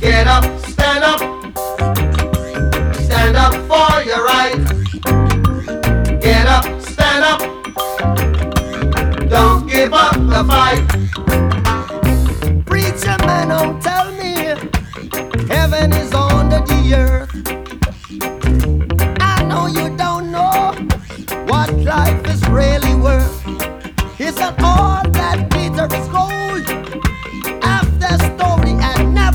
Get up, stand up for your right. Get up, stand up, don't give up the fight. Preacher man, don't tell me heaven is under the earth. I know you don't know what life is really worth. It's not all that glitters is gold.